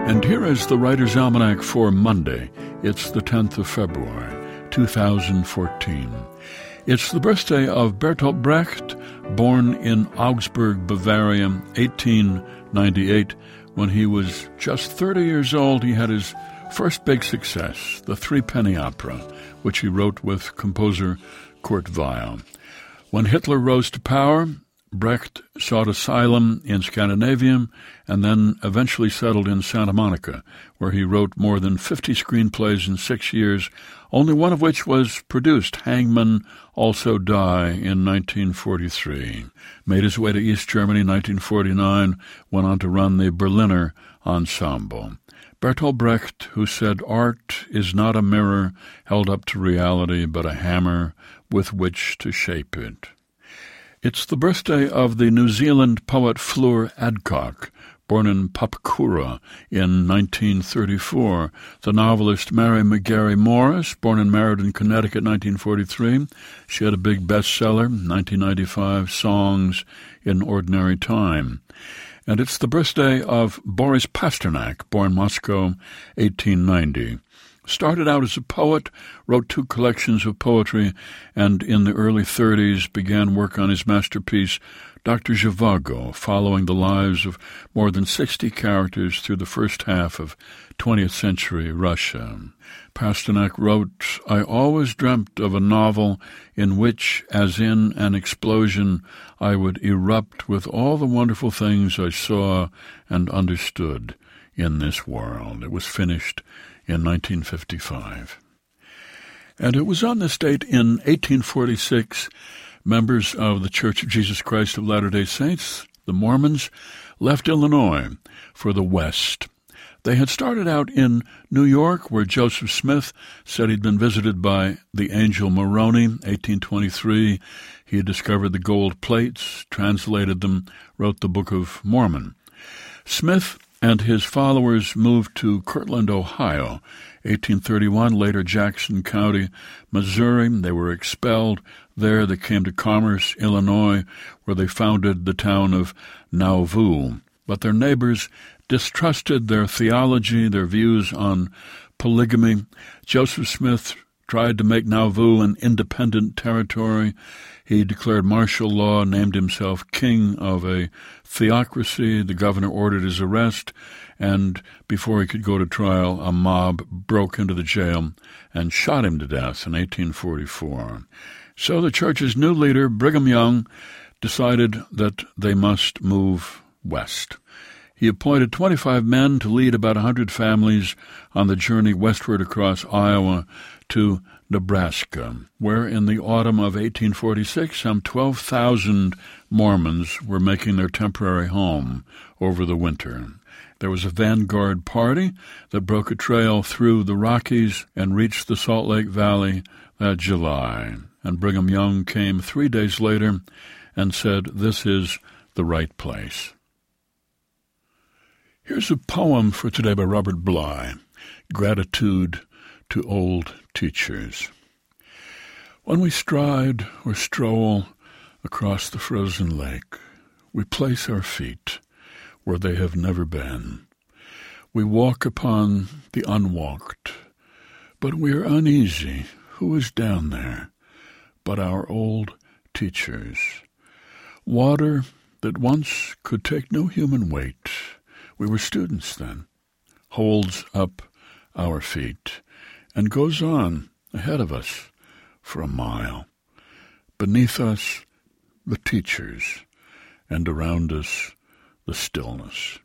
And here is the Writer's Almanac for Monday. It's the 10th of February, 2014. It's the birthday of Bertolt Brecht, born in Augsburg, Bavaria, 1898. When he was just 30 years old, he had his first big success, the Threepenny Opera, which he wrote with composer Kurt Weill. When Hitler rose to power, Brecht sought asylum in Scandinavia and then eventually settled in Santa Monica, where he wrote more than 50 screenplays in 6 years, only one of which was produced, Hangmen Also Die, in 1943. Made his way to East Germany in 1949, went on to run the Berliner Ensemble. Bertolt Brecht, who said art is not a mirror held up to reality, but a hammer with which to shape it. It's the birthday of the New Zealand poet Fleur Adcock, born in Papakura in 1934. The novelist Mary McGarry Morris, born and married in Connecticut in 1943. She had a big bestseller, 1995, Songs in Ordinary Time. And it's the birthday of Boris Pasternak, born Moscow, 1890. Started out as a poet, wrote 2 collections of poetry, and in the early 30s began work on his masterpiece, Dr. Zhivago, following the lives of more than 60 characters through the first half of 20th century Russia. Pasternak wrote, "I always dreamt of a novel in which, as in an explosion, I would erupt with all the wonderful things I saw and understood in this world." It was finished in 1955. And it was on this date in 1846, members of the Church of Jesus Christ of Latter-day Saints, the Mormons, left Illinois for the West. They had started out in New York, where Joseph Smith said he'd been visited by the angel Moroni, 1823. He had discovered the gold plates, translated them, wrote the Book of Mormon. Smith and his followers moved to Kirtland, Ohio, 1831, later Jackson County, Missouri. They were expelled there. They came to Commerce, Illinois, where they founded the town of Nauvoo. But their neighbors distrusted their theology, their views on polygamy. Joseph Smith tried to make Nauvoo an independent territory. He declared martial law, named himself king of a theocracy. The governor ordered his arrest, and before he could go to trial, a mob broke into the jail and shot him to death in 1844. So the church's new leader, Brigham Young, decided that they must move west. He appointed 25 men to lead about 100 families on the journey westward across Iowa to Nebraska, where in the autumn of 1846, some 12,000 Mormons were making their temporary home over the winter. There was a vanguard party that broke a trail through the Rockies and reached the Salt Lake Valley that July. And Brigham Young came 3 days later and said, "This is the right place." Here's a poem for today by Robert Bly, Gratitude to Old Teachers. When we stride or stroll across the frozen lake, we place our feet where they have never been. We walk upon the unwalked, but we are uneasy. Who is down there but our old teachers? Water that once could take no human weight, we were students then, holds up our feet and goes on ahead of us for a mile. Beneath us, the teachers, and around us, the stillness.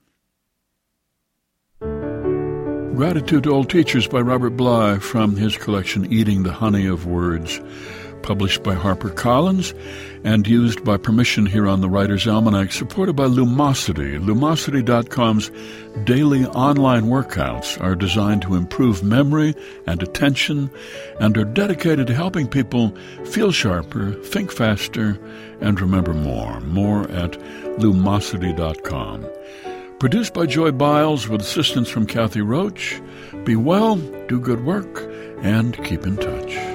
Gratitude to Old Teachers by Robert Bly from his collection Eating the Honey of Words, published by HarperCollins and used by permission here on the Writer's Almanac, supported by Lumosity. Lumosity.com's daily online workouts are designed to improve memory and attention and are dedicated to helping people feel sharper, think faster, and remember more. More at Lumosity.com. Produced by Joy Biles with assistance from Kathy Roach. Be well, do good work, and keep in touch.